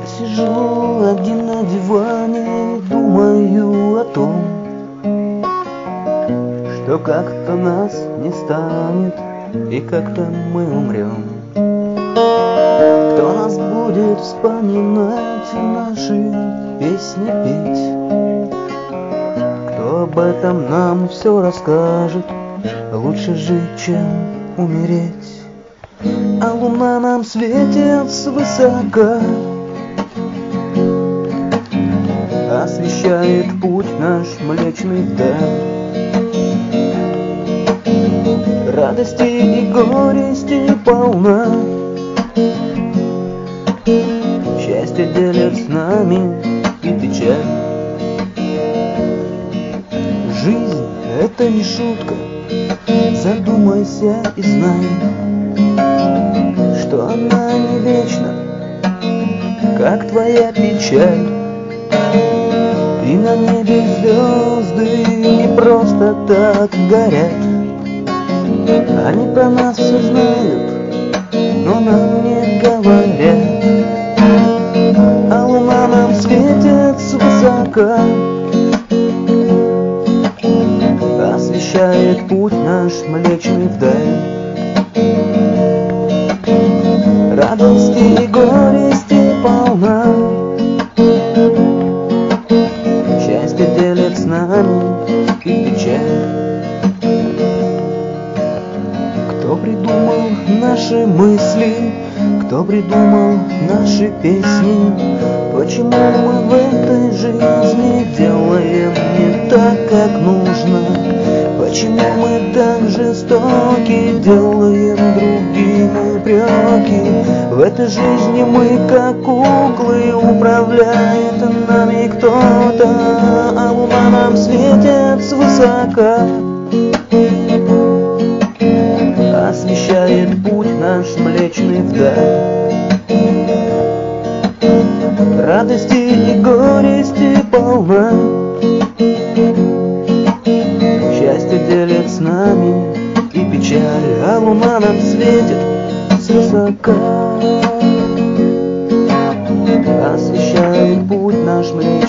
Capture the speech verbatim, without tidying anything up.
Сижу один на диване и думаю о том, что как-то нас не станет и как-то мы умрем. Кто нас будет вспоминать и наши песни петь? Кто об этом нам все расскажет? Лучше жить, чем умереть. А луна нам светит свысока, освещает путь наш млечный вдаль. Радости и горести полна, счастье делят с нами и печаль. Жизнь — это не шутка, задумайся и знай, что она не вечна, как твоя печаль. И на небе звезды не просто так горят. Они про нас все знают, но нам не говорят. А луна нам светит свысока, освещает путь наш млечный вдаль. Радости и горести полна, счастье делит с нами и печаль. Кто придумал наши мысли, кто придумал наши песни? Почему мы в этой жизни делаем не так, как нужно? Почему мы так жестоки, делаем другим упреки? В этой жизни мы как куклы, управляет нами кто-то. А луна нам светит свысока, освещает путь наш млечный вдаль. Радости и горести полна, счастье делит с нами и печаль. А луна нам светит свысока, освещает путь наш млечный